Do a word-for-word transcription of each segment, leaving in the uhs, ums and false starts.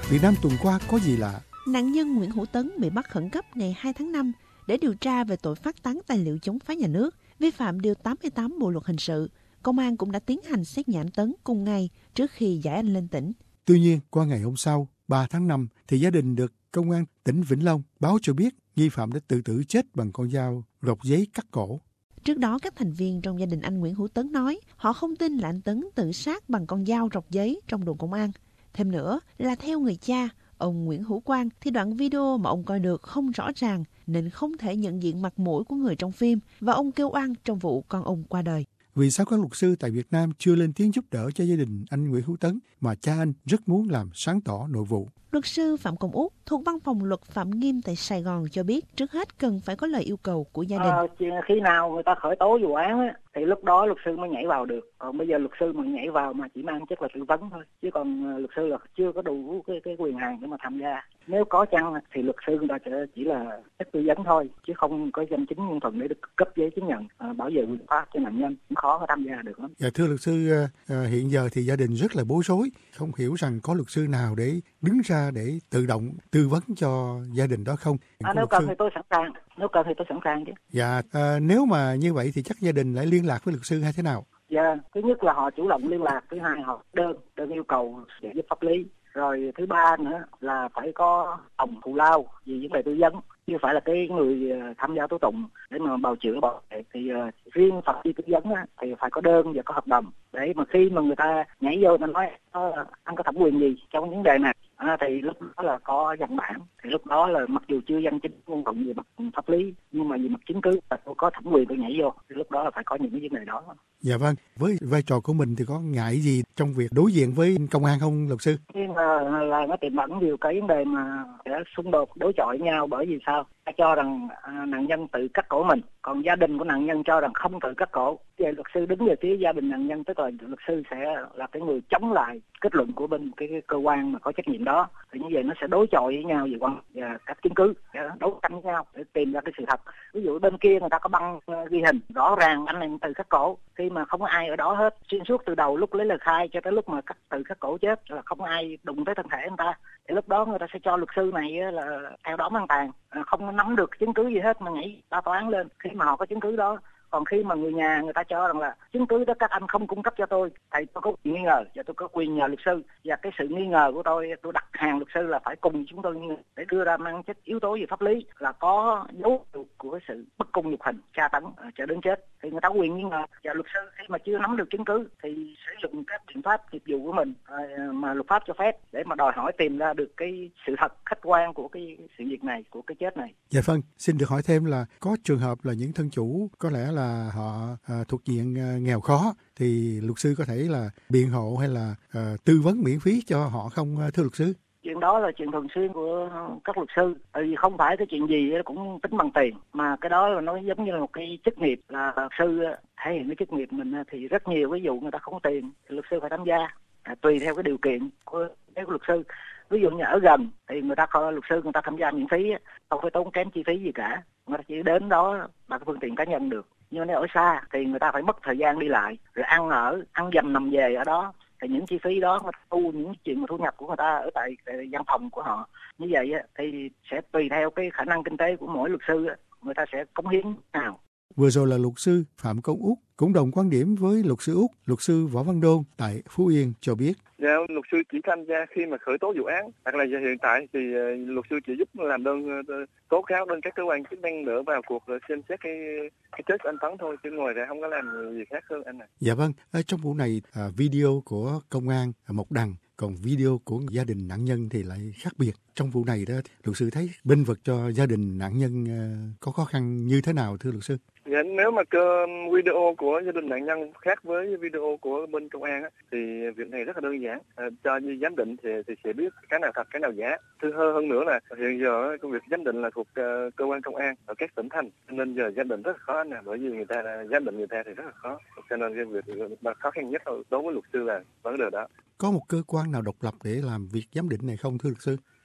Việt Nam tuần qua có gì lạ? Nạn nhân Nguyễn Hữu Tấn bị bắt khẩn cấp ngày hai tháng năm để điều tra về tội phát tán tài liệu chống phá nhà nước, vi phạm điều tám mươi tám Bộ luật hình sự. Công an cũng đã tiến hành xét nhãn Tấn cùng ngày trước khi giải anh lên tỉnh. Tuy nhiên, qua ngày hôm sau, ba tháng năm, thì gia đình được Công an tỉnh Vĩnh Long báo cho biết nghi phạm đã tự tử chết bằng con dao rọc giấy cắt cổ. Trước đó, các thành viên trong gia đình anh Nguyễn Hữu Tấn nói họ không tin là anh Tấn tự sát bằng con dao rọc giấy trong đồn công an. Thêm nữa là theo người cha, ông Nguyễn Hữu Quang, thì đoạn video mà ông coi được không rõ ràng nên không thể nhận diện mặt mũi của người trong phim và ông kêu oan trong vụ con ông qua đời. Vì sao các luật sư tại Việt Nam chưa lên tiếng giúp đỡ cho gia đình anh Nguyễn Hữu Tấn mà cha anh rất muốn làm sáng tỏ nội vụ? Luật sư Phạm Công Út thuộc Văn phòng Luật Phạm Nghiêm tại Sài Gòn cho biết trước hết cần phải có lời yêu cầu của gia đình. À, khi nào người ta khởi tố vụ án á, thì lúc đó luật sư mới nhảy vào được. Còn bây giờ luật sư mà nhảy vào mà chỉ mang chất là tư vấn thôi, chứ còn luật sư là chưa có đủ cái, cái quyền hạn để mà tham gia. Nếu có chăng thì luật sư người ta sẽ chỉ là chất tư vấn thôi, chứ không có danh chính ngôn thuận để được cấp giấy chứng nhận à, bảo vệ quyền pháp cho nạn nhân, cũng khó có tham gia được lắm. Dạ, thưa luật sư, à, hiện giờ thì gia đình rất là bối rối, không hiểu rằng có luật sư nào để đứng ra để tự động tư vấn cho gia đình đó không? À, nếu cần sư... thì tôi sẵn sàng, nếu cần thì tôi sẵn sàng chứ. Dạ, à, nếu mà như vậy thì chắc gia đình lại liên lạc với luật sư hay thế nào? Dạ, thứ nhất là họ chủ động liên lạc, thứ hai họ đơn đơn yêu cầu giải giúp pháp lý, rồi thứ ba nữa là phải có tổng thù lao vì vấn đề tư vấn, chứ phải là cái người tham gia tố tụng để mà bào chữa bảo vệ. Thì uh, riêng pháp lý tư vấn á, thì phải có đơn và có hợp đồng, để mà khi mà người ta nhảy vô mình nói uh, anh có thẩm quyền gì trong vấn đề này, à, thì lúc đó là có văn bản, thì lúc đó là mặc dù chưa danh chính ngôn thuận về mặt pháp lý nhưng mà về mặt chứng cứ là tôi có thẩm quyền tôi nhảy vô, thì lúc đó là phải có những cái vấn đề đó. Dạ vâng, với vai trò của mình thì có ngại gì trong việc đối diện với công an không luật sư? Nhưng mà là nó tiềm ẩn nhiều cái vấn đề mà sẽ xung đột đối chọi với nhau, bởi vì sao? Ta cho rằng à, nạn nhân tự cắt cổ mình, còn gia đình của nạn nhân cho rằng không tự cắt cổ. Về luật sư đứng về phía gia đình nạn nhân, tức là luật sư sẽ là cái người chống lại kết luận của bên cái, cái cơ quan mà có trách nhiệm đó. Thì như vậy nó sẽ đối chọi với nhau về quan và các chứng cứ, đấu tranh với nhau để tìm ra cái sự thật. Ví dụ bên kia người ta có băng uh, ghi hình rõ ràng anh này tự cắt cổ, khi mà không có ai ở đó hết, xuyên suốt từ đầu lúc lấy lời khai cho tới lúc mà cắt tự cắt cổ chết là không có ai đụng tới thân thể anh ta, thì lúc đó người ta sẽ cho luật sư này là theo đó mang tàn, không nắm được chứng cứ gì hết mà nhảy ra tòa án lên khi mà họ có chứng cứ đó. Còn khi mà người nhà người ta cho rằng là chứng cứ đó các anh không cung cấp cho tôi, thì tôi có quyền nghi ngờ và tôi có quyền nhờ luật sư, và cái sự nghi ngờ của tôi tôi đặt hàng luật sư là phải cùng chúng tôi nghi ngờ để đưa ra mang chất yếu tố về pháp lý là có dấu hiệu của cái sự bất công nhục hình, tra tấn cho đến chết, thì người ta có quyền nghi ngờ, và luật sư khi mà chưa nắm được chứng cứ thì sử dụng các biện pháp nghiệp vụ của mình mà luật pháp cho phép để mà đòi hỏi tìm ra được cái sự thật khách quan của cái sự việc này, của cái chết này. Dạ vâng, xin được hỏi thêm là có trường hợp là những thân chủ có lẽ là họ à, thuộc diện à, nghèo khó, thì luật sư có thể là biện hộ hay là à, tư vấn miễn phí cho họ không thưa luật sư? Chuyện đó là chuyện thường xuyên của các luật sư, tại vì không phải cái chuyện gì cũng tính bằng tiền, mà cái đó là nó giống như là một cái chức nghiệp, là luật sư thể hiện cái chức nghiệp mình thì rất nhiều ví dụ người ta không có tiền thì luật sư phải tham gia, à, tùy theo cái điều kiện của cái luật sư. Ví dụ như ở gần thì người ta có luật sư người ta tham gia miễn phí, không phải tốn kém chi phí gì cả, người ta chỉ đến đó bằng phương tiện cá nhân được. Nhưng nếu ở xa thì người ta phải mất thời gian đi lại, rồi ăn ở, ăn dầm nằm về ở đó, thì những chi phí đó người ta thu những chuyện mà thu nhập của người ta ở tại văn phòng của họ. Như vậy thì sẽ tùy theo cái khả năng kinh tế của mỗi luật sư, người ta sẽ cống hiến nào. Vừa rồi là luật sư Phạm Công Út cũng đồng quan điểm với luật sư Út, luật sư Võ Văn Đôn tại Phú Yên cho biết. Dạ, luật sư chỉ tham gia khi mà khởi tố vụ án, hoặc là hiện tại thì uh, luật sư chỉ giúp làm đơn uh, tố cáo đến các cơ quan chức năng đỡ vào cuộc rồi xem xét cái cái chết của anh Tấn thôi, chứ ngoài ra không có làm gì khác hơn anh này. Dạ vâng, ở trong vụ này à, video của công an à, một đằng, còn video của gia đình nạn nhân thì lại khác biệt. Trong vụ này đó, luật sư thấy bênh vực cho gia đình nạn nhân uh, có khó khăn như thế nào thưa luật sư? Dạ, nếu mà cơ video của gia đình nạn nhân khác với video của bên công an á, thì việc này rất là đơn giản. À, cho như giám định thì thì sẽ biết cái nào thật cái nào giả. Thứ hơn hơn nữa là hiện giờ công việc giám định là thuộc uh, cơ quan công an ở các tỉnh thành, nên giờ giám định rất là khó anh nè, bởi vì người ta giám định người ta thì rất là khó, cho nên cái việc khó khăn nhất đối với luật sư là vấn đề đó. Có một cơ quan nào độc lập để làm việc giám định này không thưa luật sư?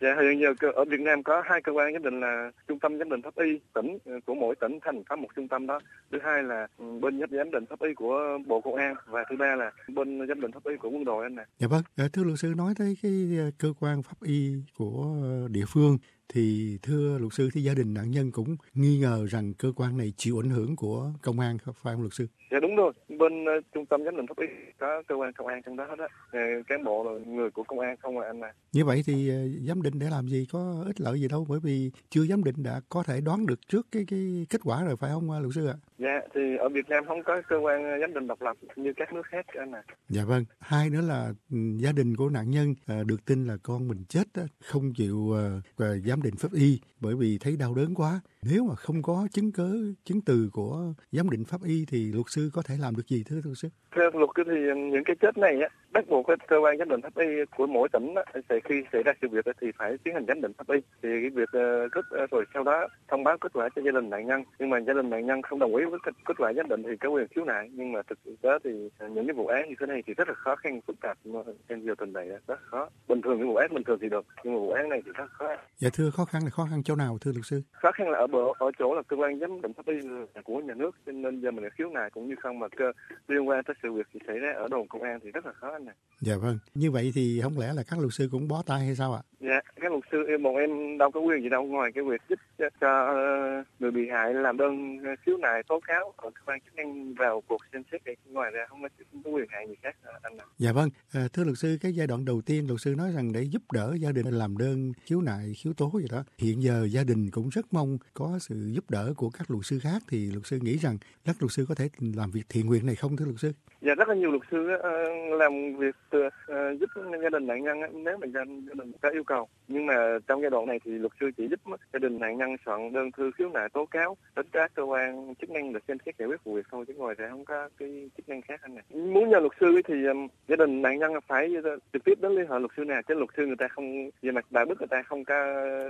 Dạ, hiện giờ ở Việt Nam có hai cơ quan giám định là trung tâm giám định pháp y tỉnh, của mỗi tỉnh thành có một trung tâm đó. Thứ hai là bên giám định pháp y của Bộ Công an, và thứ ba là bên giám định pháp y của quân đội anh nè. Dạ vâng, thưa luật sư, nói tới cái cơ quan pháp y của địa phương thì thưa luật sư, thì gia đình nạn nhân cũng nghi ngờ rằng cơ quan này chịu ảnh hưởng của công an, phải không luật sư? Dạ đúng rồi, bên uh, trung tâm giám định pháp y có cơ quan công an trong đó hết á, uh, cán bộ là người của công an không à anh à. Như vậy thì uh, giám định để làm gì, có ích lợi gì đâu, bởi vì chưa giám định đã có thể đoán được trước cái cái kết quả rồi, phải không uh, luật sư ạ? Dạ, thì ở Việt Nam không có cơ quan giám định độc lập như các nước khác anh à. Dạ vâng. Hai nữa là um, gia đình của nạn nhân uh, được tin là con mình chết á, không chịu uh, uh, giám định pháp y bởi vì thấy đau đớn quá. Nếu mà không có chứng cớ, chứng từ của giám định pháp y thì luật sư có thể làm được gì thưa luật sư? Theo luật thì những cái chết này á, bắt buộc cái cơ quan giám định pháp y của mỗi tỉnh á, sẽ khi xảy ra sự việc thì phải tiến hành giám định pháp y. Thì cái việc uh, kết uh, rồi sau đó thông báo kết quả cho gia đình nạn nhân. Nhưng mà gia đình nạn nhân không đồng ý với kết, kết quả giám định thì có quyền khiếu nại. Nhưng mà thực tế thì những cái vụ án như thế này thì rất là khó khăn, phức tạp, trên nhiều trình bày rất khó. Bình thường những vụ án bình thường thì được, nhưng mà vụ án này thì rất khó. Dạ thưa, khó khăn là khó khăn chỗ nào thưa luật sư? Khó khăn là ở bộ ở chỗ là cơ quan giám định pháp y là của nhà nước, cho nên giờ mình khiếu nại cũng như không, mà cơ liên quan tới sự việc thì xảy ra ở đồn công an thì rất là khó anh này. Dạ vâng. Như vậy thì không lẽ là các luật sư cũng bó tay hay sao ạ? Dạ, các luật sư em bọn em đâu có quyền gì đâu, ngoài cái việc giúp cho người bị hại làm đơn khiếu nại tố cáo, còn cơ quan chức năng vào cuộc xem xét thì ngoài ra không có, không có quyền hạn gì khác anh ạ. Dạ vâng. À, thưa luật sư, cái giai đoạn đầu tiên luật sư nói rằng để giúp đỡ gia đình làm đơn khiếu nại khiếu tố gì đó, hiện giờ gia đình cũng rất mong có sự giúp đỡ của các luật sư khác, thì luật sư nghĩ rằng các luật sư có thể làm việc thiện nguyện này không thưa luật sư? Dạ, rất là nhiều luật sư uh, làm việc uh, giúp gia đình nạn nhân uh, nếu mà gia đình có yêu cầu. Nhưng mà trong giai đoạn này thì luật sư chỉ giúp gia đình nạn nhân soạn đơn thư khiếu nại tố cáo đến các cơ quan chức năng để xem xét giải quyết vụ việc thôi, chứ ngoài ra không có cái chức năng khác anh này. Muốn nhờ luật sư thì um, gia đình nạn nhân phải trực tiếp đến liên hệ luật sư nào, chứ luật sư người ta không, về mặt đạo đức người ta không có,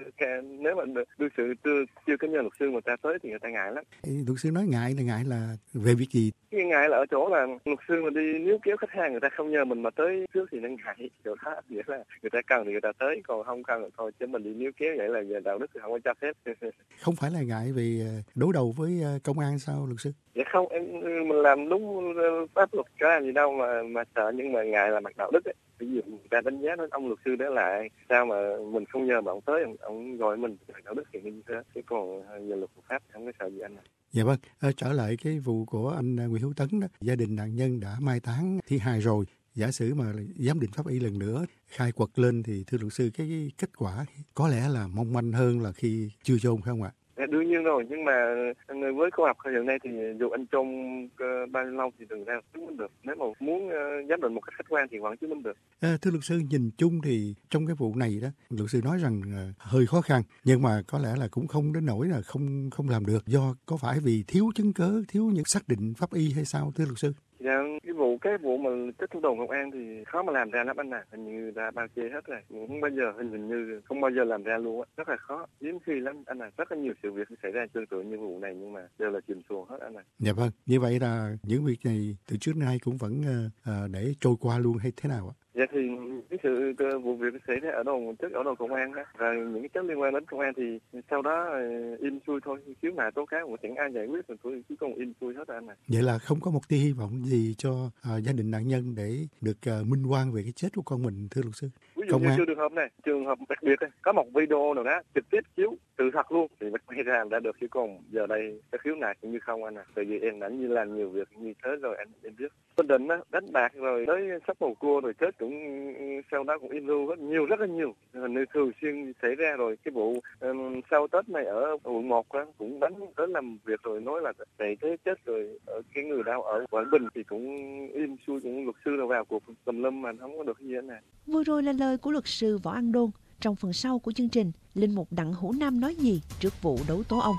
nếu mà đương sự chưa chưa có nhờ luật sư người ta tới thì người ta ngại lắm. Luật sư nói ngại là ngại là về việc gì? Cái ngại là ở chỗ là luật sư mà đi níu kéo khách hàng, người ta không nhờ mình mà tới trước thì nó ngại. Chỗ đó nghĩa là người ta cần thì người ta tới, còn không cần thôi, chứ mình đi níu kéo vậy là về đạo đức thì không có cho phép. Không phải là ngại vì đối đầu với công an sao luật sư? Dạ không, em mình làm đúng pháp luật có làm gì đâu mà mà sợ, nhưng mà ngại là mặt đạo đức ấy. Ví dụ người ta đánh giá nói ông luật sư đó là sao mà mình không nhờ mà ông tới, ông, ông gọi mình đạo đức thì như thế, chứ còn về luật pháp không có sợ gì anh. Dạ vâng, à, trở lại cái vụ của anh Nguyễn Hữu Tấn đó, gia đình nạn nhân đã mai táng thi hài rồi. Giả sử mà giám định pháp y lần nữa khai quật lên thì thưa luật sư, cái kết quả có lẽ là mong manh hơn là khi chưa chôn phải không ạ? Dạ, đương nhiên rồi, nhưng mà với khoa học hiện nay thì dù anh chôn uh, bao nhiêu lâu thì đừng ra chứng minh được. Nếu mà muốn uh, giám định một cách khách quan thì vẫn chứng minh được. À, thưa luật sư, nhìn chung thì trong cái vụ này đó, luật sư nói rằng uh, hơi khó khăn, nhưng mà có lẽ là cũng không đến nỗi là không không làm được. Do có phải vì thiếu chứng cớ, thiếu những xác định pháp y hay sao thưa luật sư? Dạ, cái vụ cái vụ mà kết thúc đồn công an thì khó mà làm ra lắm anh à, hình như đã bao che hết rồi, không bao giờ hình, hình như không bao giờ làm ra luôn á, rất là khó, hiếm khi lắm anh à, rất là nhiều sự việc xảy ra tương tự như vụ này nhưng mà đều là chìm xuồng hết anh à. Dạ vâng, như vậy là những việc này từ trước đến nay cũng vẫn uh, để trôi qua luôn hay thế nào ạ? Dạ thì cái sự uh, vụ việc xảy ra ở đồn trước ở đồn công an á, và những cái chất liên quan đến công an thì sau đó uh, im xuôi thôi, khiếu nại tố cáo cũng chẳng ai giải quyết được, thôi chứ không im xuôi hết anh à. Vậy là không có một tia hy vọng gì cho uh, gia đình nạn nhân để được uh, minh oan về cái chết của con mình thưa luật sư? Ví dụ như trường hợp này, trường hợp đặc biệt này, có một video nào đó trực tiếp chiếu sự thật luôn thì mới quay ra đã được, chứ còn giờ đây cái khiếu nại cũng như không anh à. Tại vì em đã như làm nhiều việc như thế rồi anh em biết. Bình định á, đánh bạc rồi tới sắp bầu cua rồi chết cũng sau đó cũng im lưu rất nhiều, rất là nhiều, hình như thường xuyên xảy ra. Rồi cái vụ um, sau Tết này ở quận một á, cũng đánh tới làm việc rồi nói là chạy thế chết rồi, ở cái người đau ở Quảng Bình thì cũng im xuôi, cũng luật sư rồi vào cuộc tùm lum mà không có được gì anh à. Vừa rồi là lời của luật sư Võ An Đôn. Trong phần sau của chương trình, linh mục Đặng Hữu Nam nói gì trước vụ đấu tố ông?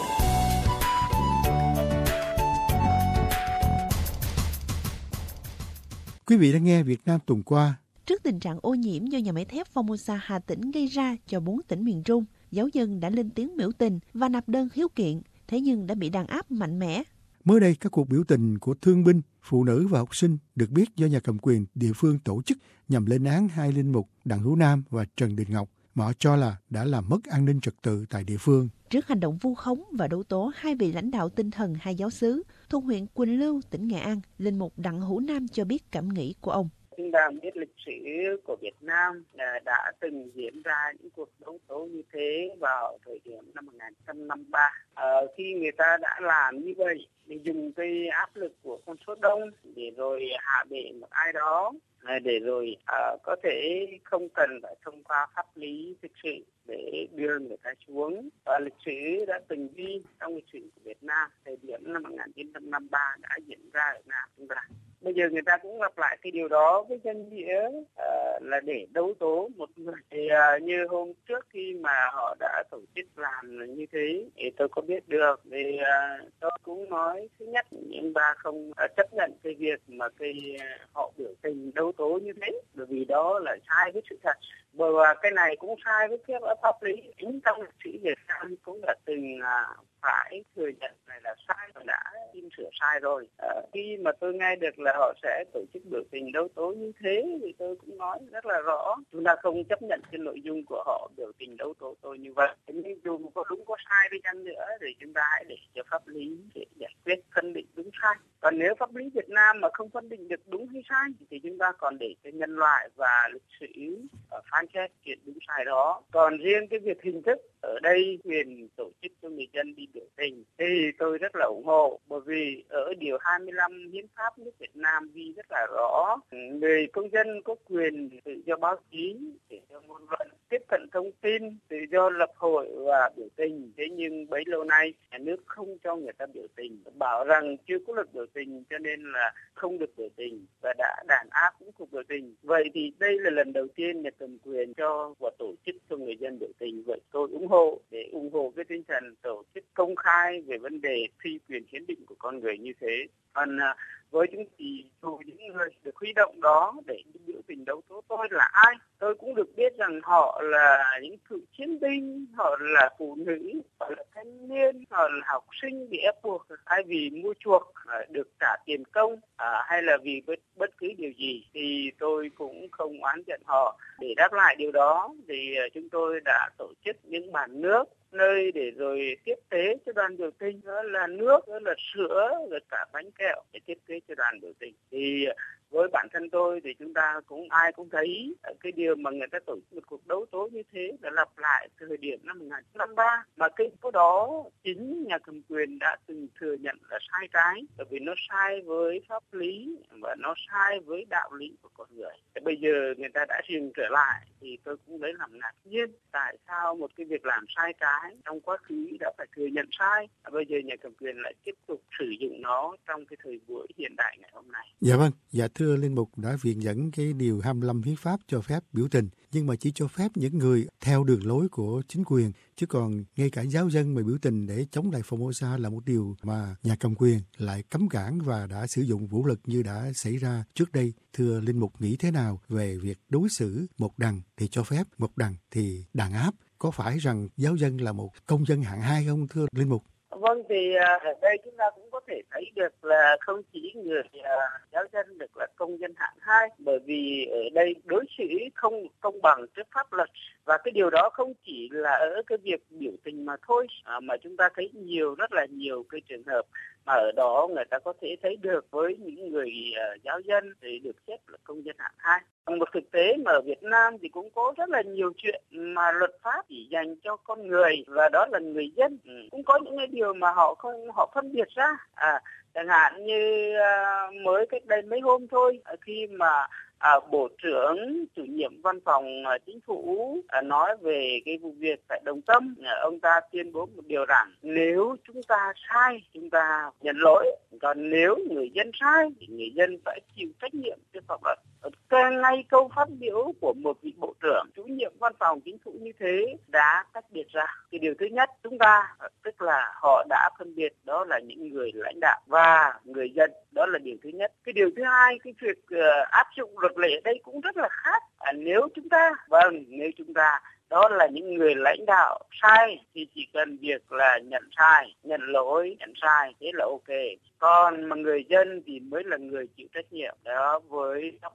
Quý vị đã nghe Việt Nam tuần qua. Trước tình trạng ô nhiễm do nhà máy thép Formosa Hà Tĩnh gây ra cho bốn tỉnh miền Trung, giáo dân đã lên tiếng biểu tình và nộp đơn khiếu kiện, thế nhưng đã bị đàn áp mạnh mẽ. Mới đây, các cuộc biểu tình của thương binh, phụ nữ và học sinh được biết do nhà cầm quyền địa phương tổ chức nhằm lên án hai linh mục Đặng Hữu Nam và Trần Đình Ngọc mà họ cho là đã làm mất an ninh trật tự tại địa phương. Trước hành động vu khống và đấu tố hai vị lãnh đạo tinh thần hai giáo xứ, thuộc huyện Quỳnh Lưu, tỉnh Nghệ An, linh mục Đặng Hữu Nam cho biết cảm nghĩ của ông. Chúng ta biết lịch sử của Việt Nam đã từng diễn ra những cuộc đấu tố như thế vào thời điểm năm một nghìn chín trăm năm mươi ba. À, khi người ta đã làm như vậy, để dùng cái áp lực của con số đông để rồi hạ bệ một ai đó, để rồi à, có thể không cần phải thông qua pháp lý thực sự để đưa người ta xuống. Và lịch sử đã từng ghi trong lịch sử của Việt Nam thời điểm năm một nghìn chín trăm năm mươi ba đã diễn ra ở Nam chúng ta. Bây giờ người ta cũng lặp lại cái điều đó với danh nghĩa uh, là để đấu tố một người. Thì uh, như hôm trước khi mà họ đã tổ chức làm như thế thì tôi có biết được. Thì uh, tôi cũng nói thứ nhất, những ba không uh, chấp nhận cái việc mà cái uh, họ biểu tình đấu tố như thế, bởi vì đó là sai với sự thật. Bởi và cái này cũng sai với phép pháp lý. Chính trong lịch sử Việt Nam cũng đã từng uh, phải thừa nhận này là sai và đã xin sửa sai rồi. À, khi mà tôi nghe được là họ sẽ tổ chức biểu tình đấu tố như thế thì tôi cũng nói rất là rõ, chúng ta không chấp nhận cái nội dung của họ biểu tình đấu tố tôi như vậy. Nhưng dù có đúng có sai đi chăng nữa thì chúng ta hãy để cho pháp lý để giải quyết phân định đúng sai. Còn nếu pháp lý Việt Nam mà không phân định được đúng hay sai thì chúng ta còn để cho nhân loại và lịch sử phán xét chuyện đúng sai đó. Còn riêng cái việc hình thức ở đây quyền tổ chức cho người dân đi biểu tình thì tôi rất là ủng hộ, bởi vì ở điều hai mươi lăm hiến pháp nước Việt Nam ghi rất là rõ, người công dân có quyền tự do báo chí, tự do ngôn luận, tiếp cận thông tin, tự do lập hội và biểu tình. Thế nhưng bấy lâu nay nhà nước không cho người ta biểu tình, bảo rằng chưa có luật biểu tình cho nên là không được biểu tình và đã đàn áp những cuộc biểu tình. Vậy thì đây là lần đầu tiên nhà cầm quyền cho và tổ chức cho người dân biểu tình. Vậy tôi ủng hộ để ủng hộ cái tinh thần tổ chức công khai về vấn đề phi quyền hiến định của con người như thế. Còn à, với những thì dù những người được huy động đó để biểu tình đấu tố tôi là ai, tôi cũng được biết rằng họ là những cựu chiến binh, họ là phụ nữ, họ là thanh niên, họ là học sinh bị ép buộc hay vì mua chuộc à, được trả tiền công à, hay là vì bất, bất cứ điều gì thì tôi cũng không oán giận họ. Để đáp lại điều đó thì à, chúng tôi đã tổ chức những bàn nước nơi để rồi tiếp tế cho đoàn biểu tình, đó là nước, đó là sữa, rồi cả bánh kẹo để tiếp tế cho đoàn biểu tình. Thì với bản thân tôi thì chúng ta cũng ai cũng thấy cái điều mà người ta tổ chức một cuộc đấu tố như thế đã lặp lại từ thời điểm năm một nghìn chín trăm năm mươi ba, mà cái số đó chính nhà cầm quyền đã từng thừa nhận là sai trái, bởi vì nó sai với pháp lý và nó sai với đạo lý của con người. Thì bây giờ người ta đã dừng trở lại thì tôi cũng lấy làm ngạc nhiên, tại sao một cái việc làm sai trái trong quá khứ đã phải thừa nhận sai, bây giờ nhà cầm quyền lại tiếp tục sử dụng nó trong cái thời buổi hiện đại ngày hôm nay. Dạ vâng, dạ thưa Linh Mục đã viện dẫn cái điều hai mươi lăm hiến pháp cho phép biểu tình, nhưng mà chỉ cho phép những người theo đường lối của chính quyền, chứ còn ngay cả giáo dân mà biểu tình để chống lại Formosa là một điều mà nhà cầm quyền lại cấm cản và đã sử dụng vũ lực như đã xảy ra trước đây. Thưa Linh Mục nghĩ thế nào về việc đối xử một đằng thì cho phép, một đằng thì đàn áp? Có phải rằng giáo dân là một công dân hạng hai không thưa Linh Mục? Vâng, thì ở đây chúng ta cũng có thể thấy được là không chỉ người uh, giáo dân được là công dân hạng hai, bởi vì ở đây đối xử không công bằng trước pháp luật, và cái điều đó không chỉ là ở cái việc biểu tình mà thôi, à, mà chúng ta thấy nhiều rất là nhiều cái trường hợp mà ở đó người ta có thể thấy được với những người uh, giáo dân thì được xếp là công dân hạng hai. Một thực tế mà ở Việt Nam thì cũng có rất là nhiều chuyện mà luật pháp chỉ dành cho con người, và đó là người dân. Ừ. Cũng có những cái điều mà họ không họ phân biệt ra. À, chẳng hạn như uh, mới cách đây mấy hôm thôi, khi mà À, Bộ trưởng chủ nhiệm văn phòng à, chính phủ à, nói về cái vụ việc tại Đồng Tâm, à, ông ta tuyên bố một điều rằng nếu chúng ta sai chúng ta nhận lỗi, còn nếu người dân sai thì người dân phải chịu trách nhiệm trước pháp luật. Càng ngay câu phát biểu của một vị bộ trưởng chủ nhiệm văn phòng chính phủ như thế đã tách biệt ra. Cái điều thứ nhất, chúng ta tức là họ đã phân biệt đó là những người lãnh đạo và người dân, đó là điều thứ nhất. Cái điều thứ hai, cái việc uh, áp dụng luật lệ ở đây cũng rất là khác. À, nếu chúng ta, vâng, nếu chúng ta đó là những người lãnh đạo sai thì chỉ cần việc là nhận sai, nhận lỗi, nhận sai, thế là ok. Còn mà người dân thì mới là người chịu trách nhiệm đó với pháp luật.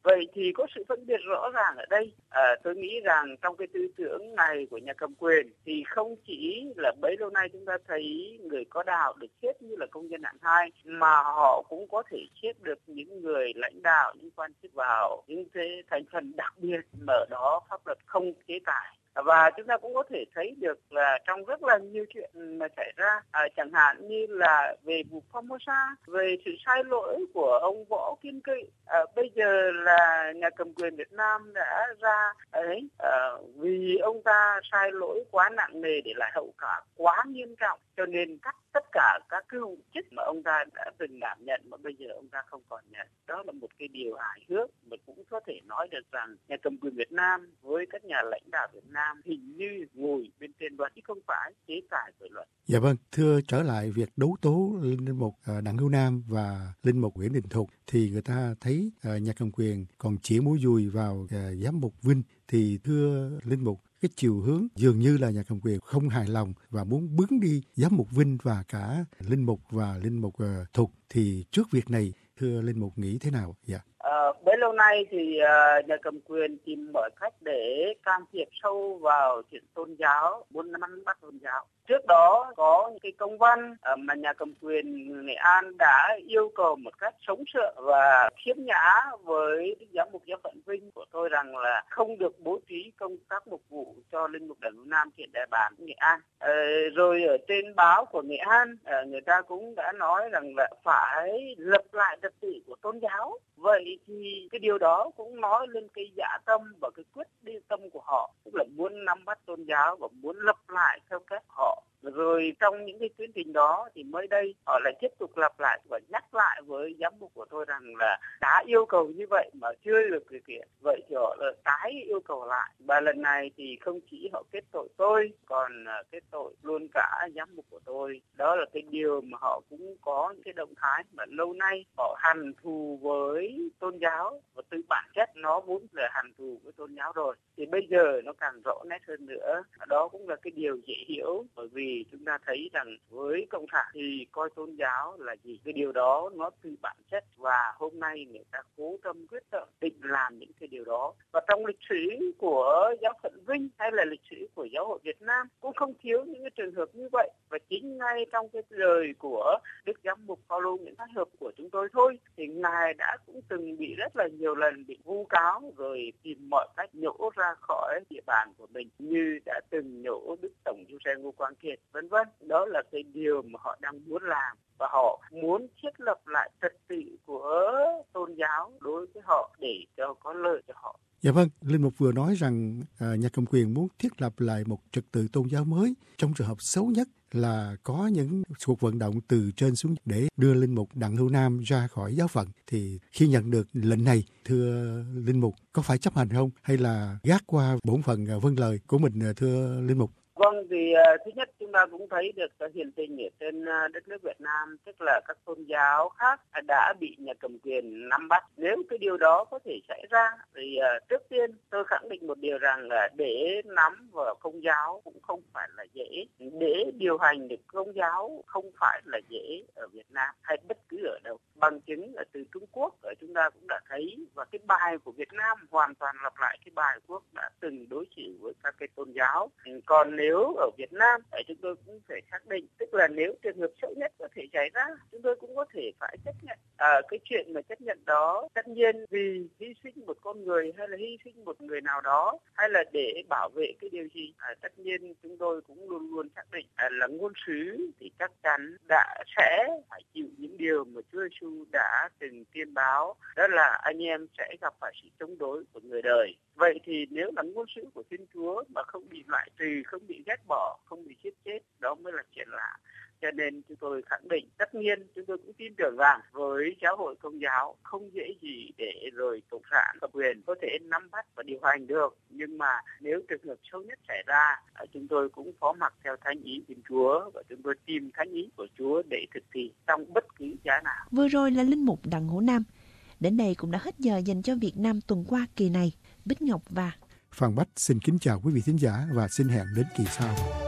Vậy thì có sự phân biệt rõ ràng ở đây. À, tôi nghĩ rằng trong cái tư tưởng này của nhà cầm quyền thì không chỉ là bấy lâu nay chúng ta thấy người có đạo được chết như là công dân hạng hai, mà họ cũng có thể chết được những người lãnh đạo, những quan chức vào những cái thành phần đặc biệt mà ở đó pháp luật không chế tài. Và chúng ta cũng có thể thấy được là trong rất là nhiều chuyện mà xảy ra, à, chẳng hạn như là về vụ Formosa, về sự sai lỗi của ông Võ Kiên Kỵ. À, bây giờ là nhà cầm quyền Việt Nam đã ra ấy à, vì ông ta sai lỗi quá nặng nề để lại hậu quả quá nghiêm trọng, cho nên cắt tất cả các cựu chức mà ông ta đã từng đảm nhận mà bây giờ ông ta không còn nhận. Đó là một cái điều hài hước mà cũng có thể nói được rằng nhà cầm quyền Việt Nam với các nhà lãnh đạo Việt Nam hình như ngồi bên trên luật chứ không phải chế tài của luật. Dạ vâng, thưa trở lại việc đấu tố linh mục Đặng Hữu Nam và linh mục Nguyễn Đình Thục thì người ta thấy nhà cầm quyền còn chỉ múa dùi vào giám mục Vinh, thì thưa linh mục, cái chiều hướng dường như là nhà cầm quyền không hài lòng và muốn bứng đi giám mục Vinh và cả linh mục và linh mục uh, Thục, thì trước việc này thưa linh mục nghĩ thế nào? Dạ. À, bấy lâu nay thì uh, nhà cầm quyền tìm mọi cách để can thiệp sâu vào chuyện tôn giáo, muốn nắm bắt tôn giáo. Trước đó có những cái công văn uh, mà nhà cầm quyền Nghệ An đã yêu cầu một cách sống sợ và khiếm nhã với giám mục giáo phận Vinh của tôi rằng là không được bố trí công tác mục vụ cho linh mục Đặng Hữu Nam trên địa bàn Nghệ An. Uh, rồi ở trên báo của Nghệ An uh, người ta cũng đã nói rằng là phải lập lại trật tự của tôn giáo. Vậy thì cái điều đó cũng nói lên cái dã tâm và cái quyết đi tâm của họ, tức là muốn nắm bắt tôn giáo và muốn lập lại theo cách họ. Rồi trong những cái tiến trình đó thì mới đây họ lại tiếp tục lặp lại và nhắc lại với giám mục của tôi rằng là đã yêu cầu như vậy mà chưa được thực hiện. Vậy thì họ là tái yêu cầu lại. Và lần này thì không chỉ họ kết tội tôi, còn kết tội luôn cả giám mục của tôi. Đó là cái điều mà họ cũng có những cái động thái mà lâu nay họ hằn thù với tôn giáo, và từ bản chất nó vốn là hằn thù với tôn giáo rồi. Thì bây giờ nó càng rõ nét hơn nữa. Đó cũng là cái điều dễ hiểu, bởi vì chúng ta thấy rằng với cộng sản thì coi tôn giáo là gì, cái điều đó nó từ bản chất, và hôm nay người ta cố tâm quyết tâm định làm những cái điều đó. Và trong lịch sử của giáo phận Vinh hay là lịch sử của giáo hội Việt Nam cũng không thiếu những cái trường hợp như vậy. Và chính ngay trong cái lời của Đức Giám mục Phaolô Nguyễn Thái Hợp của chúng tôi thôi, thì ngài đã cũng từng bị rất là nhiều lần bị vu cáo rồi tìm mọi cách nhổ ra khỏi địa bàn của mình, như đã từng nhổ Đức Tổng giê xê Ngô Quang Kiệt, vân vân. Đó là cái điều mà họ đang muốn làm, và họ muốn thiết lập lại trật tự của tôn giáo đối với họ để cho có lợi cho họ. Dạ vâng, linh mục vừa nói rằng à, nhà cầm quyền muốn thiết lập lại một trật tự tôn giáo mới. Trong trường hợp xấu nhất là có những cuộc vận động từ trên xuống để đưa linh mục Đặng Hữu Nam ra khỏi giáo phận. Thì khi nhận được lệnh này, thưa linh mục, có phải chấp hành không, hay là gác qua bổn phận vâng lời của mình, thưa linh mục? Vâng, thì uh, thứ nhất chúng ta cũng thấy được cái hiện tình ở trên uh, đất nước Việt Nam, tức là các tôn giáo khác uh, đã bị nhà cầm quyền nắm bắt. Nếu cái điều đó có thể xảy ra, thì uh, trước tiên tôi khẳng định một điều rằng là uh, để nắm vào công giáo cũng không phải là dễ, để điều hành được công giáo không phải là dễ ở Việt Nam hay bất cứ ở đâu. Bằng chứng ở từ Trung Quốc ở chúng ta cũng đã thấy, và cái bài của Việt Nam hoàn toàn lặp lại cái bài Quốc đã từng đối xử với các cái tôn giáo. Còn nếu ở Việt Nam, chúng tôi cũng phải xác định, tức là nếu trường hợp xấu nhất có thể xảy ra, chúng tôi cũng có thể phải chấp nhận. À, cái chuyện mà chấp nhận đó, tất nhiên vì hy sinh một con người hay là hy sinh một người nào đó, hay là để bảo vệ cái điều gì, à, tất nhiên chúng tôi cũng luôn luôn xác định à, là ngôn sứ thì chắc chắn đã sẽ phải chịu những điều mà Chúa Giêsu đã từng tiên báo, đó là anh em sẽ gặp phải sự chống đối của người đời. Vậy thì nếu là ngôn sứ của Thiên Chúa mà không bị loại trừ, không bị ghét bỏ, không bị giết chết, đó mới là chuyện lạ. Cho nên chúng tôi khẳng định, tất nhiên chúng tôi cũng tin tưởng rằng với giáo hội công giáo không dễ gì để rồi cộng sản cầm quyền có thể nắm bắt và điều hành được. Nhưng mà nếu trường hợp xấu nhất xảy ra, chúng tôi cũng phó mặc theo thánh ý Thiên Chúa, và chúng tôi tìm thánh ý của Chúa để thực thi trong bất cứ giá nào. Vừa rồi là linh mục Đặng Hữu Nam. Đến đây cũng đã hết giờ dành cho Việt Nam tuần qua kỳ này. Bích Ngọc và Phan Bách xin kính chào quý vị thính giả và xin hẹn đến kỳ sau.